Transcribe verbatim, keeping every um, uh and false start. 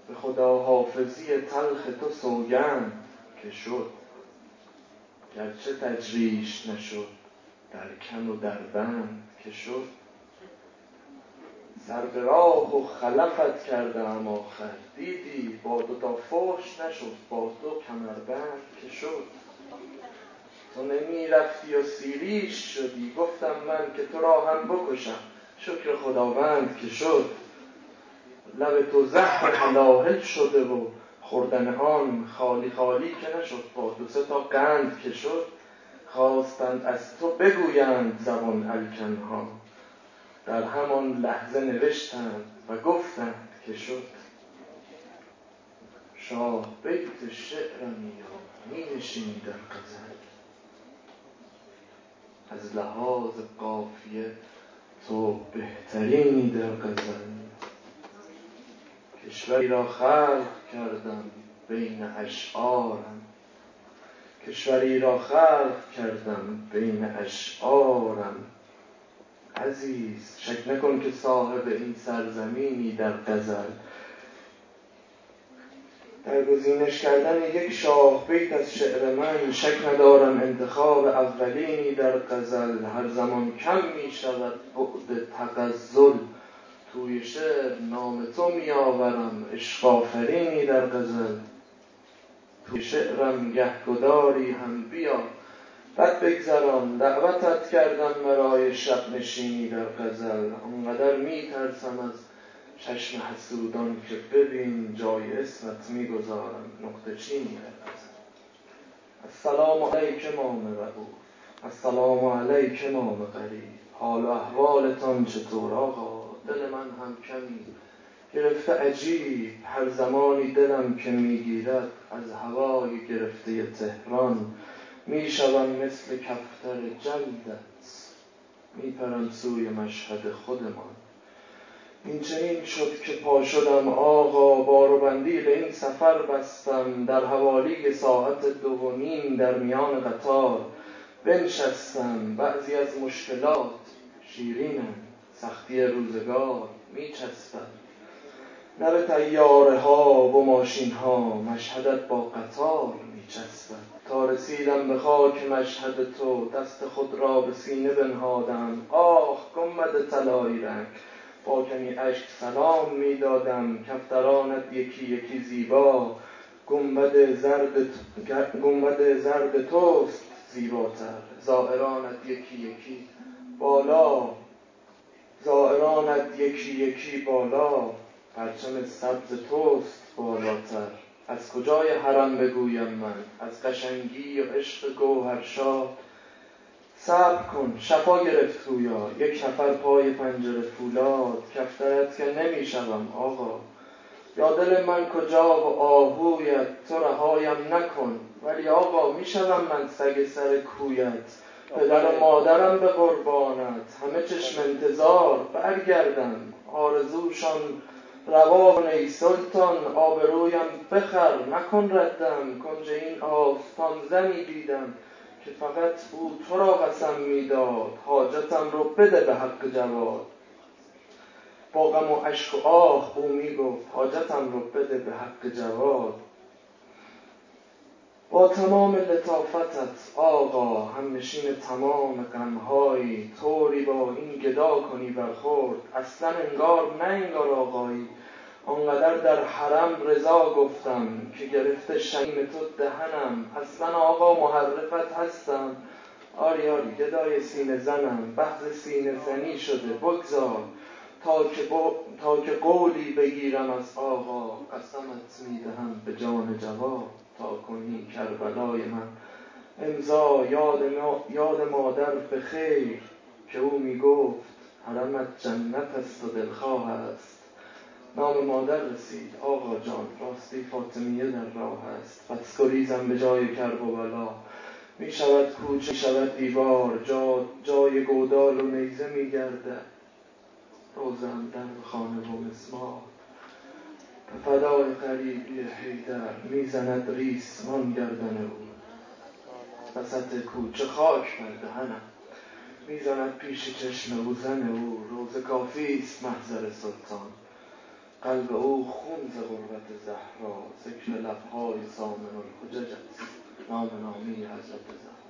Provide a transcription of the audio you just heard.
به خدا حافظی تلخ تو سوگند که شد، گرچه تجریش نشد در کن و در بند که شد. سر به راه و خلفت کردم آخر، دیدی با دو تا فحش نشد با دو کمربند که شد. تو نمی رفتی و سیریش شدی، گفتم من که تو را هم بکشم، شکر خداوند که شد. لب تو زهر هلاهل شده و خوردن آن خالی خالی که نشد با دو سه تا قند که شد. خواستند از تو بگویند زبان الکنها، در همان لحظه نوشتند و گفتند که شد. شاه بیت شعرمی و می نشینی در غزل، از لحاظ قافیه تو بهترینی در غزل. کشوری را خلق کردم بین اشعارم، کشوری را خلق کردم بین اشعارم. عزیز شک نکن که صاحب این سرزمینی در غزل. در گزینش کردن یک شاه بیت از شعر من شک ندارم انتخاب اولینی در غزل. هر زمان کم می شود بعد تغزل، توی شعر نام تو می آورم عشق آفرینی در غزل. توی شعرم گهگداری هم بیا بد بگذران، دعوتت کردم برای شب نشینی در غزل. آنقدر می ترسم از چشم حسودان که ببین جای اسمت می گذارم نقطه چینی در غزل. السلام علیک امام رؤوف، السلام علیک امام قریب، حال و احوالتان چطور آقا؟ دل من هم کمی گرفته عجیب، هر زمانی دلم که میگیرد از هوای گرفته تهران، میشوم مثل کفتر جلدت، میپرم سوی مشهد خودمان. این چنین شد که پا شدم آقا، بار و بندیل این سفر بستم، در حوالی ساعت دو و نیم در میان قطار بنشستم. بعضی از مشکلات شیرینم، سختی روزگار میچستم، نه به طیاره ها و ماشین ها مشهدت با قطار میچستم. تا رسیدم به خاک مشهد تو دست خود را به سینه بنهادم. آه گنبد طلایی رنگ، با کمی اشک سلام میدادم. کفترانت یکی یکی زیبا، گنبد زرد گنبد زرد توست زیباتر. زائرانت یکی یکی بالا، زائرانت یکی یکی بالا، پرچم سبز توست بالاتر. از کجای حرم بگویم من، از قشنگی و عشق گوهرشاد. صبر کن شفا گرفت گویا، یک نفر پای پنجره فولاد. کفترت که نمیشوم آقا، یا دل من کجا و آهویت، تو رهایم نکن. ولی آقا میشوم من سگ سر کویت، پدر و مادرم به قربانت، همه چشم انتظار برگردم. آرزوشان روا کن ای سلطان، آبرویم بخر نکن ردم. کنج این آستان زنی دیدم که فقط او تو را قسم میداد، حاجتم رو بده به حق جواد. با غم و اشک و آه او میگفت حاجتم رو بده به حق جواد. با تمام لطافتت آقا، هم نشین تمام غمهایی، طوری با این گدا کنی برخورد اصلا انگار نه انگار آقایی. آنقدر در حرم رضا گفتم که گرفته شیم تو دهنم. اصلا آقا محرفت هستم، آری آری گدای سینه زنم. بحث سینه زنی شده بگذار تا که, با... تا که قولی بگیرم از آقا. قسمت میدهم به جان جواد تا کنی کربلای من امضا. یاد, ما... یاد مادر به خیر که او میگفت حرمت جنت است و دلخواه است. نام مادر رسید آقا جان، راستی فاطمیه در راه است. پس گریزم به جای کرب و بلا، می شود کوچه می شود دیوار. جا... جای گودال و نیزه می گرده، روزم در خانه و مسمار. به فدای غریبی حیدر می زند ریسمان گردن او. وسط کوچه خاک بر دهنم می زند پیش چشم او زن او. روز کافی است محضر سلطان، قلب او خون ز غربت را ذکر لبهای سامن الحجج است. نام نامی حضرت زهرا.